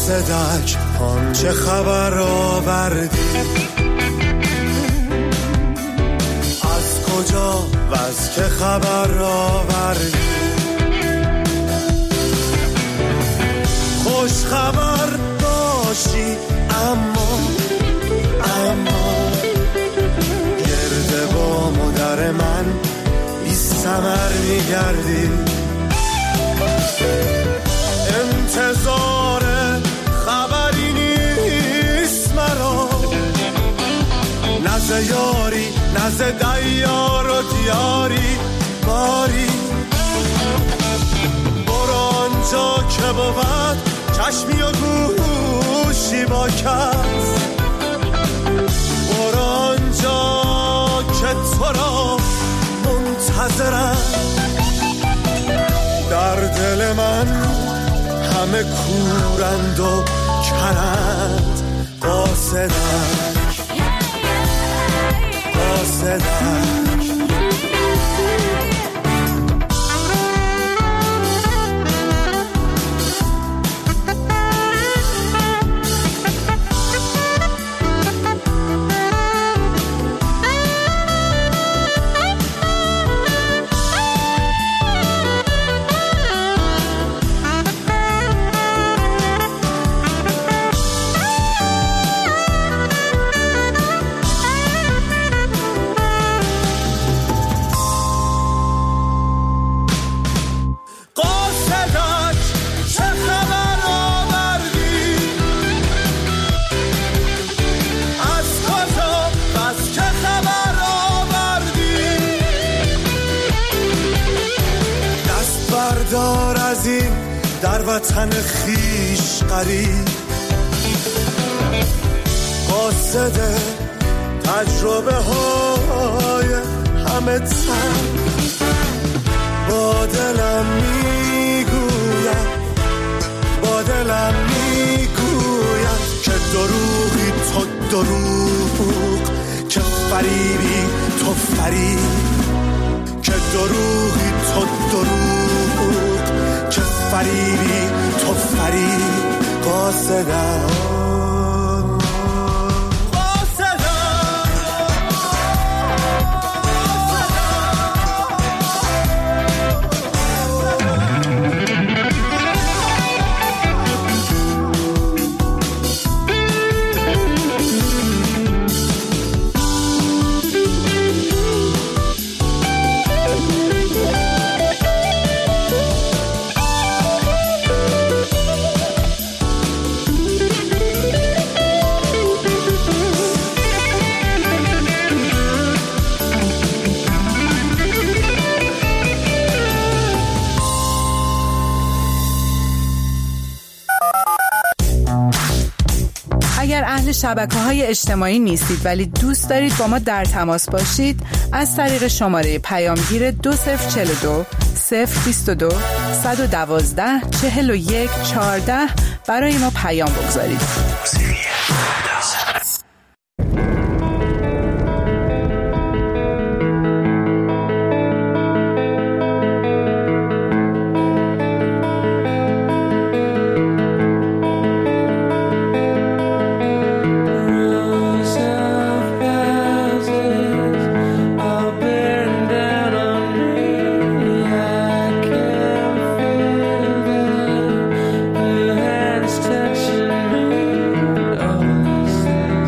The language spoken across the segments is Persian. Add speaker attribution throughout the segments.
Speaker 1: قاصدک چه خبر آوردی؟ از کجا و از که خبر آوردی؟ خوش خبر باشی اما گرده با مادر من بی ثمر میگردی. انتظار خبری نیست مرا، نزد یاری نزد دیار و دیاری باری. برو آنجا که بود چشمی و گوشی با کس، برو آنجا که تو را منتظرم. در دل من همه کورند و کرند، قاصدک قاصدک. در وطن خیش قریب، قاصد تجربه های همه تن. با دلم میگوید که دروغی تو دروغ، که فریبی تو فریب، که دروغی تو دروغ، که فریبی تو فریب. قاصدک
Speaker 2: شبکه‌های اجتماعی نیستید ولی دوست دارید با ما در تماس باشید، از طریق شماره پیامگیر 2042 022 112 41 14 برای ما پیام بگذارید.
Speaker 3: Touching me, oh,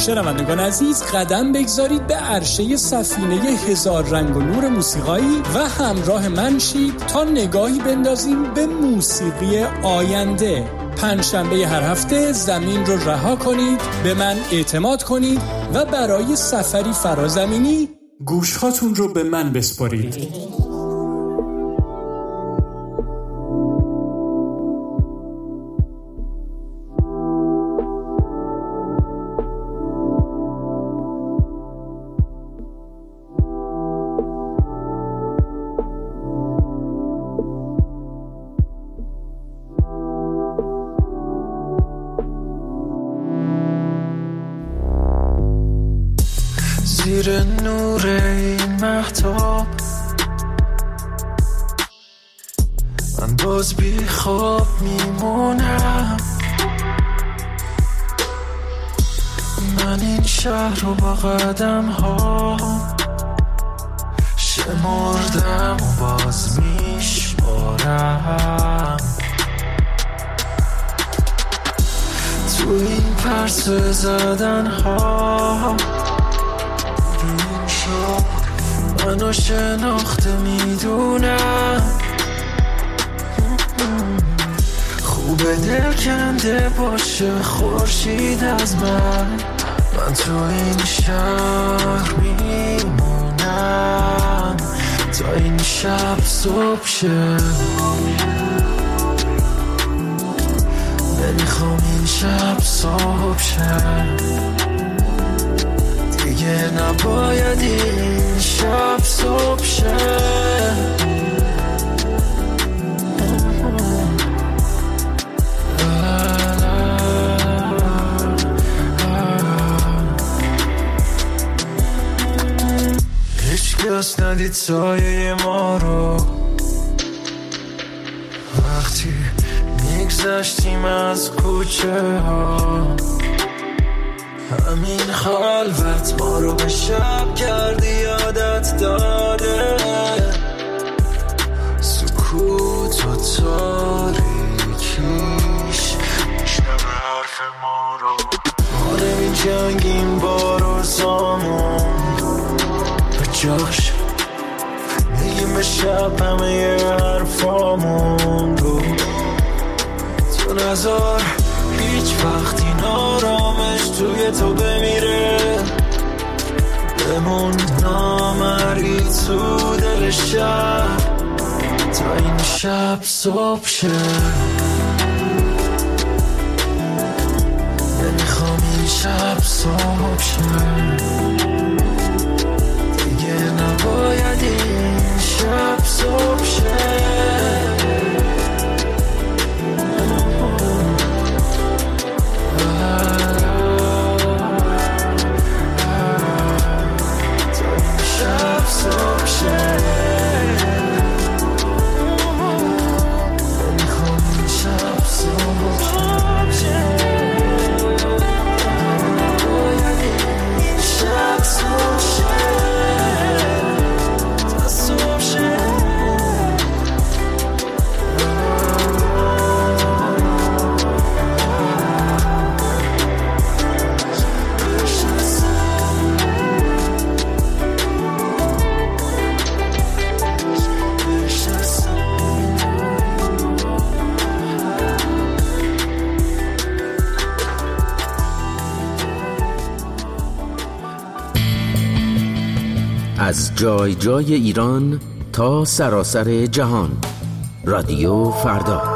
Speaker 3: شنوندگان عزیز قدم بگذارید به عرشه سفینه هزار رنگ و نور موسیقایی و همراه من شید تا نگاهی بندازیم به موسیقی آینده. پنجشنبه هر هفته زمین رو رها کنید، به من اعتماد کنید و برای سفری فرازمینی گوشهاتون رو به من بسپارید.
Speaker 4: زیر نور این مهتاب من باز بی خواب میمونم. من این شهر رو با قدم ها شمردم و باز میشمارم. تو این پرسه زدن ها منو شناخته میدونم. خوبه دل کنده باشه خورشید از من تو این شهر میمونم تا این شب صبح شه. نمیخوام این شب صبح شه، دیگه نباید این شب صبح شه. هیچ کس ندید سایه ما رو وقتی میگذشتیم از کوچه ها. همین خلوت ما رو به شب کردی یادت داده. سکوت و تاریکیش میشنوه حرف ما رو. ما نمی جنگیم با روزامون به جاش میگیم به شب همه حرفامون رو. تو نظر هیچ وقت این آرامش توی تو بمیره. بمون نامری تو دل شب تا این شب صبح شه. نمیخوام این شب صبح شه، دیگه نباید این شب صبح شه.
Speaker 5: از جای جای ایران تا سراسر جهان، رادیو فردا.